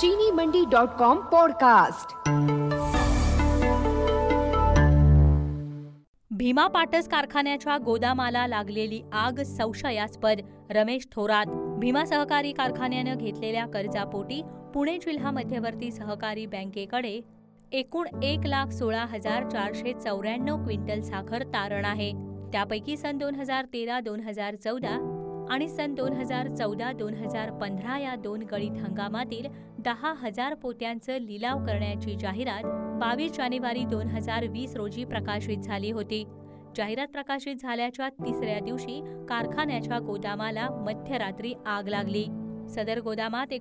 चीनीमंडी.com podcast. Bhima Patas कारखान्याच्या गोदामाला लागलेली आग संशयास्पद, रमेश थोरात। भीमा सहकारी कारखान्यानं घेतलेल्या कर्जापोटी पुणे जिल्हा मध्यवर्ती सहकारी बँकेकडे एकूण 1,16,494 क्विंटल साखर तारण आहे। त्यापैकी सन 2013-2014 आणि सन 2014-2015 या 2 गळीत हंगामातील 10,000 पोत्यांचं लिलाव करण्याची जाहिरात 22 जानेवारी 2020 रोजी प्रकाशित झाली होती। जाहिरात प्रकाशित झाल्याच्या तिसऱ्या दिवशी कारखान्याच्या गोदामाला मध्यरात्री आग लागली। सदर गोदामात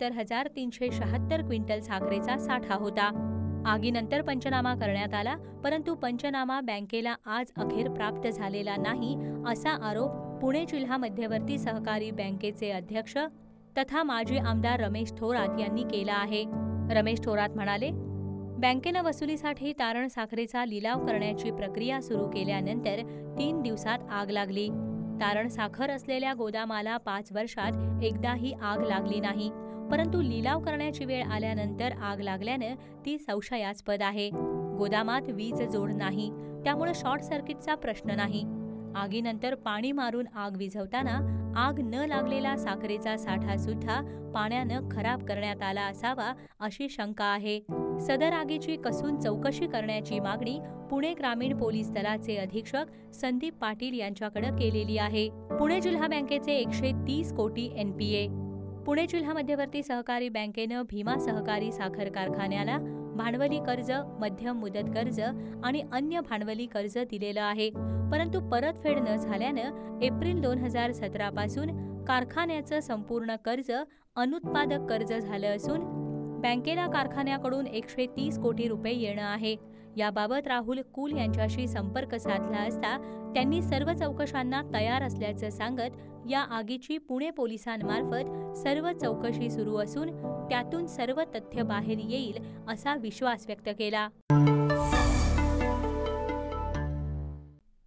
69,376 क्विंटल साखरेचा साठा होता। आगीनंतर पंचनामा करण्यात आला, परंतु पंचनामा बँकेला आज अखेर प्राप्त झालेला नाही, असा आरोप पुणे जिल्हा मध्यवर्ती सहकारी बँकेचे अध्यक्ष तथा माजी आमदार रमेश थोरात यांनी केला आहे। रमेश थोरात म्हणाले, बँकेनं वसुलीसाठी तारण साखरेचा लिलाव करण्याची प्रक्रिया सुरू केल्यानंतर 3 दिवसात आग लागली। तारण साखर असलेल्या गोदामाला 5 वर्षात एकदाही आग लागली नाही, परंतु लिलाव करण्याची वेळ आल्यानंतर आग लागल्यानं ती संशयास्पद आहे। गोदामात वीज जोड नाही, त्यामुळे शॉर्ट सर्किटचा प्रश्न नाही। आगीनंतर पाणी मारून आग विझवताना आग न लागलेला साखरेचा साठा सुद्धा पाण्यानं खराब करण्यात आला असावा, अशी शंका आहे। सदर आगीची कसून चौकशी करण्याची मागणी पुणे ग्रामीण पोलीस दलाचे अधीक्षक संदीप पाटील यांच्याकडे केलेली आहे। पुणे जिल्हा बँकेचे 130 कोटी NPA। पुणे जिल्हा मध्यवर्ती सहकारी बँकेनं भीमा सहकारी साखर कारखान्याला भांडवली कर्ज, मध्यम मुदत कर्ज आणि अन्य भांडवली कर्ज दिलेलं आहे, परंतु परतफेड न झाल्यानं एप्रिल 2017 पासून कारखान्याचं संपूर्ण कर्ज अनुत्पादक कर्ज झालं असून बँकेला कारखान्याकडून 130 कोटी रुपये येणं आहे। याबाबत राहुल कुल यांच्याशी संपर्क साधला असता त्यांनी सर्व चौकशांना तयार असल्याचं सांगत या आगीची पुणे पोलिसांमार्फत सर्व चौकशी सुरू असून त्यातून सर्व तथ्य बाहेर येईल असा विश्वास व्यक्त केला।